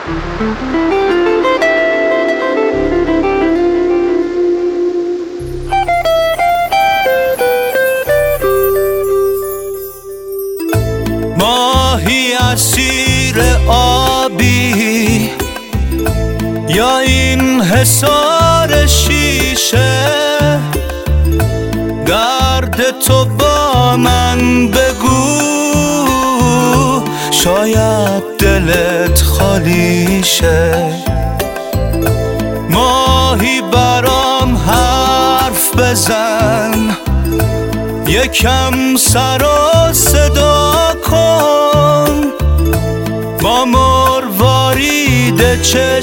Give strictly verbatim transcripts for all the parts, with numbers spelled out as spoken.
ماهی اسیر آبی یا این حصار شیشه، درد تو با من بگو، شاید دلت خالی شه. ماهی برام حرف بزن، یکم سر و صدا کن، با مروارید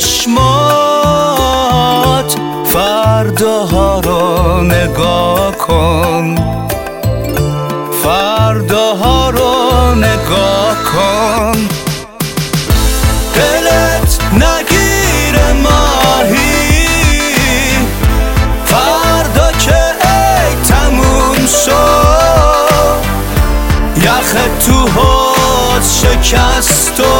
چشمات فرداها رو نگاه کن، فرداها رو نگاه کن. دلت نگیره ماهی، فردا که ای تموم شد، یخ تو حوض شکست و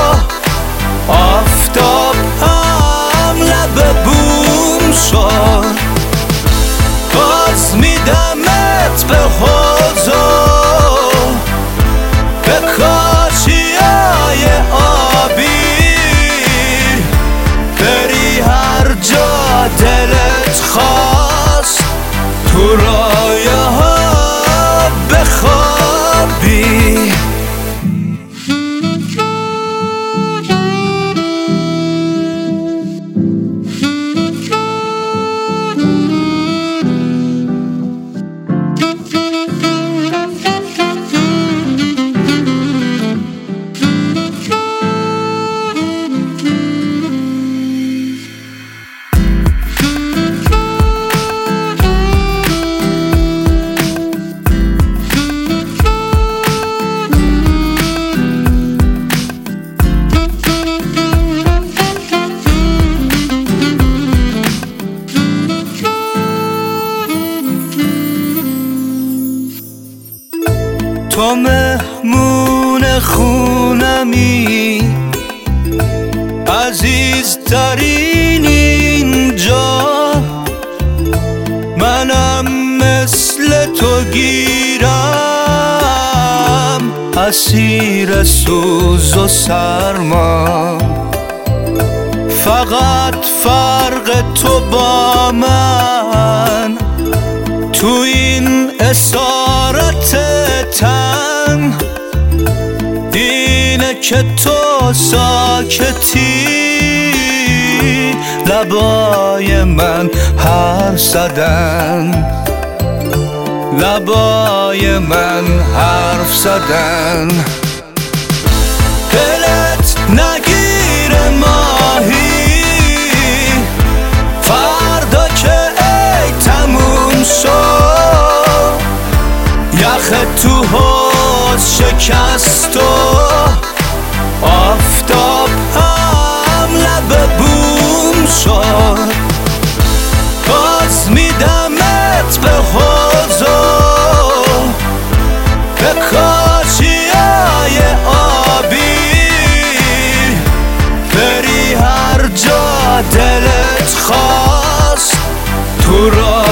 آفتاب هم لب بوم شد. باز میدمت به حوض و به کاشیای آبی، بری هر جا دلت خواست، تو رایه ها بخوابی. تو مهمون خونمی، عزیزترین اینجا، منم مثل تو گیرم، اسیر سوز و سرما. فقط فرق تو با من تو این اسارت تن اینه که تو ساکتی، لبای من حرف زدن، لبای من حرف زدن. دلت نگیره ماهی، فردا که ای تموم شد، یخ تو حوض شکست و آفتاب هم لب بوم شد. باز میدمت به حوض و به کاشیای آبی، بری هر جا دلت خواست، تو را